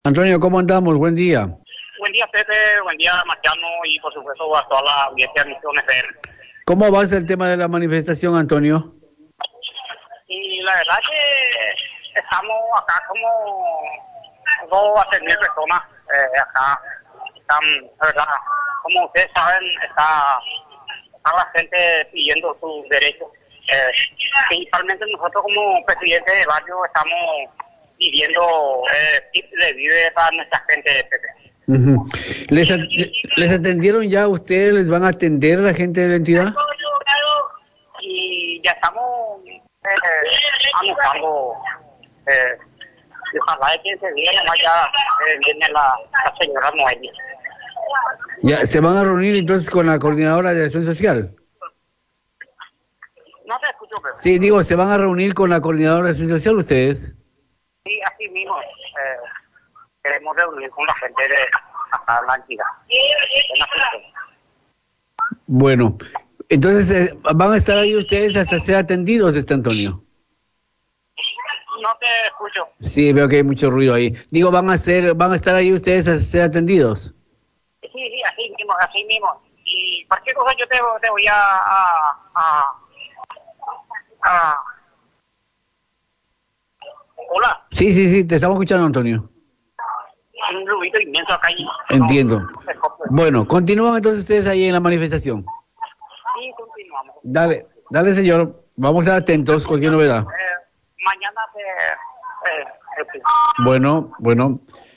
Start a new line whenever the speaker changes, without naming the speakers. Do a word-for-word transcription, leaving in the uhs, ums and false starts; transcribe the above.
Antonio, ¿cómo andamos? Buen día.
Buen día, Pepe. Buen día, Marciano. Y por supuesto a toda la audiencia de Misiones F M.
¿Cómo avanza el tema de la manifestación, Antonio?
Y la verdad que estamos acá como dos a tres mil personas. Eh, acá están, la verdad, como ustedes saben, está, está la gente pidiendo sus derechos. Eh, principalmente nosotros como presidente de barrio estamos pidiendo eh, tips de vida para nuestra gente, Pepe.
Uh-huh. ¿Les, at ¿Les atendieron ya ustedes? ¿Les van a atender a la gente de la entidad?
Y ya estamos eh, anotando, eh, y ojalá que ese día nomás ya eh, viene la, la señora Noelia.
¿Ya se van a reunir entonces con la coordinadora de acción social?
No te escucho, Pepe.
Sí, digo, ¿se van a reunir con la coordinadora de acción social ustedes?
Sí, así mismo. Eh, queremos reunir con la gente de acá en la entidad.
Bueno, entonces, eh, ¿van a estar ahí ustedes hasta ser atendidos, este Antonio?
No te escucho.
Sí, veo que hay mucho ruido ahí. Digo, ¿van a ser, van a estar ahí ustedes hasta ser atendidos?
Sí, sí, así mismo, así mismo. Y cualquier cosa yo te, te voy a... a, a, a... Hola.
Sí, sí, sí, te estamos escuchando, Antonio.
Un ruido inmenso acá. Y
Entiendo.
No, no
bueno, continúan entonces ustedes ahí en la manifestación.
Sí, continuamos.
Dale, dale, señor. Vamos a estar atentos, cualquier novedad.
Eh, mañana te... Eh, eh,
Bueno, bueno.